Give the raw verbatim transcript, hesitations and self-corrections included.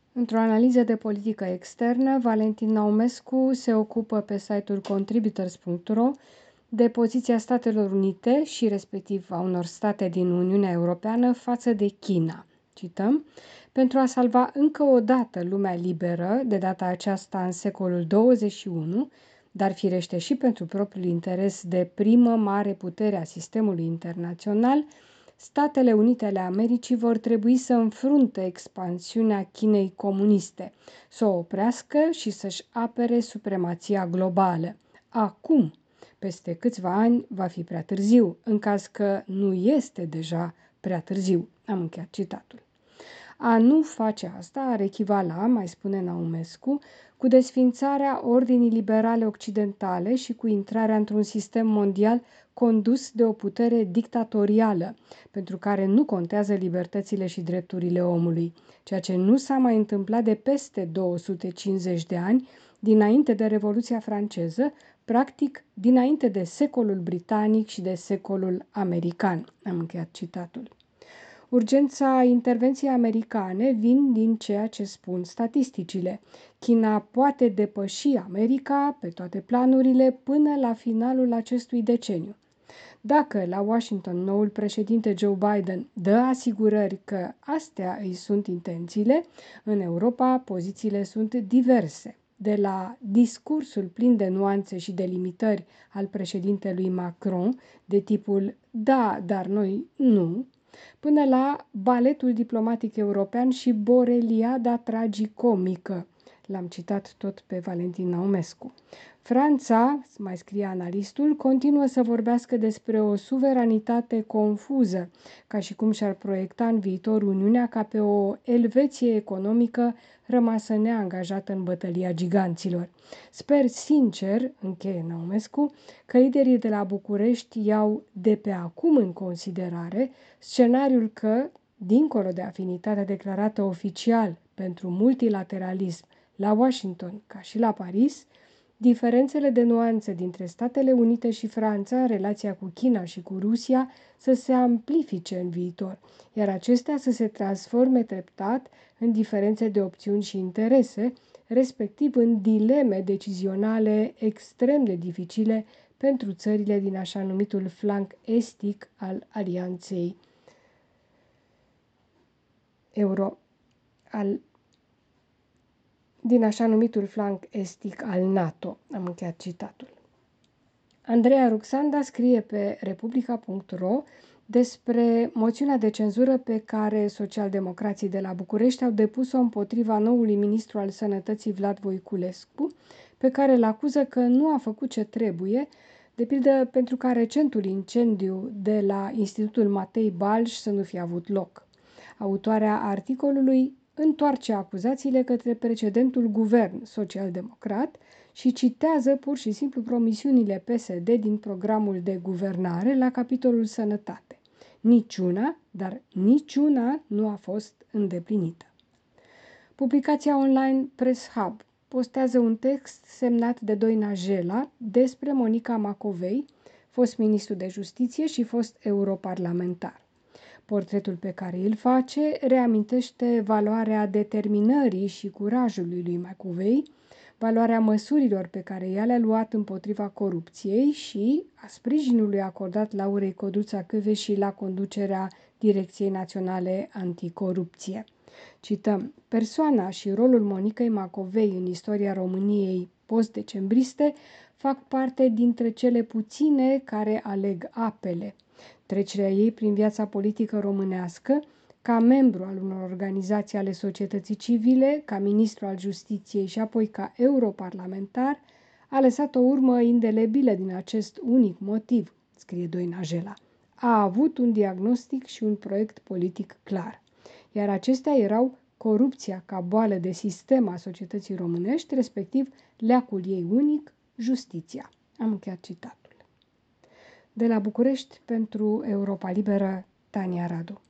Într-o analiză de politică externă, Valentin Naumescu se ocupă pe site-ul contributors punct ro de poziția Statelor Unite și respectiv a unor state din Uniunea Europeană față de China. Cităm: pentru a salva încă o dată lumea liberă, de data aceasta în secolul douăzeci și unu, dar firește și pentru propriul interes de primă mare putere a sistemului internațional, Statele Unite ale Americii vor trebui să înfrunte expansiunea Chinei comuniste, să o oprească și să-și apere supremația globală. Acum, peste câțiva ani, va fi prea târziu, în caz că nu este deja prea târziu. Am încheiat citatul. A nu face asta ar echivala, mai spune Naumescu, cu desfințarea ordinii liberale occidentale și cu intrarea într-un sistem mondial condus de o putere dictatorială, pentru care nu contează libertățile și drepturile omului, ceea ce nu s-a mai întâmplat de peste două sute cincizeci de ani, dinainte de Revoluția franceză, practic dinainte de secolul britanic și de secolul american. Am încheiat citatul. Urgența intervenției americane vin din ceea ce spun statisticile. China poate depăși America pe toate planurile până la finalul acestui deceniu. Dacă la Washington noul președinte Joe Biden dă asigurări că astea îi sunt intențiile, în Europa pozițiile sunt diverse. De la discursul plin de nuanțe și delimitări al președintelui Macron, de tipul "da, dar noi nu", până la baletul diplomatic european și boreliada tragicomică. L-am citat tot pe Valentin Naumescu. Franța, mai scrie analistul, continuă să vorbească despre o suveranitate confuză, ca și cum și-ar proiecta în viitor Uniunea ca pe o Elveție economică rămasă neangajată în bătălia giganților. Sper sincer, încheie Naumescu, că liderii de la București iau de pe acum în considerare scenariul că, dincolo de afinitatea declarată oficial pentru multilateralism la Washington ca și la Paris, diferențele de nuanțe dintre Statele Unite și Franța în relația cu China și cu Rusia să se amplifice în viitor, iar acestea să se transforme treptat în diferențe de opțiuni și interese, respectiv în dileme decizionale extrem de dificile pentru țările din așa numitul flanc estic al alianței euro, al din așa numitul flanc estic al NATO. Am încheiat citatul. Andreea Ruxanda scrie pe republica punct ro despre moțiunea de cenzură pe care socialdemocrații de la București au depus-o împotriva noului ministru al Sănătății Vlad Voiculescu, pe care îl acuză că nu a făcut ce trebuie, de pildă pentru ca recentul incendiu de la Institutul Matei Balș să nu fie avut loc. Autoarea articolului întoarce acuzațiile către precedentul guvern social-democrat și citează pur și simplu promisiunile P S D din programul de guvernare la capitolul sănătate. Niciuna, dar niciuna nu a fost îndeplinită. Publicația online Press Hub postează un text semnat de Doina Jela despre Monica Macovei, fost ministru de justiție și fost europarlamentar. Portretul pe care îl face reamintește valoarea determinării și curajului lui Macovei, valoarea măsurilor pe ea le-a luat împotriva corupției și a sprijinului acordat Laurei Codruța Kövesi la conducerea Direcției Naționale Anticorupție. Cităm: persoana și rolul Monicăi Macovei în istoria României post-decembriste fac parte dintre cele puține care aleg apele. Trecerea ei prin viața politică românească, ca membru al unor organizații ale societății civile, ca ministru al justiției și apoi ca europarlamentar, a lăsat o urmă indelebilă din acest unic motiv, scrie Doina Jela. A avut un diagnostic și un proiect politic clar, iar acestea erau corupția ca boală de sistem a societății românești, respectiv leacul ei unic, justiția. Am încheiat citatul. De la București, pentru Europa Liberă, Tania Radu.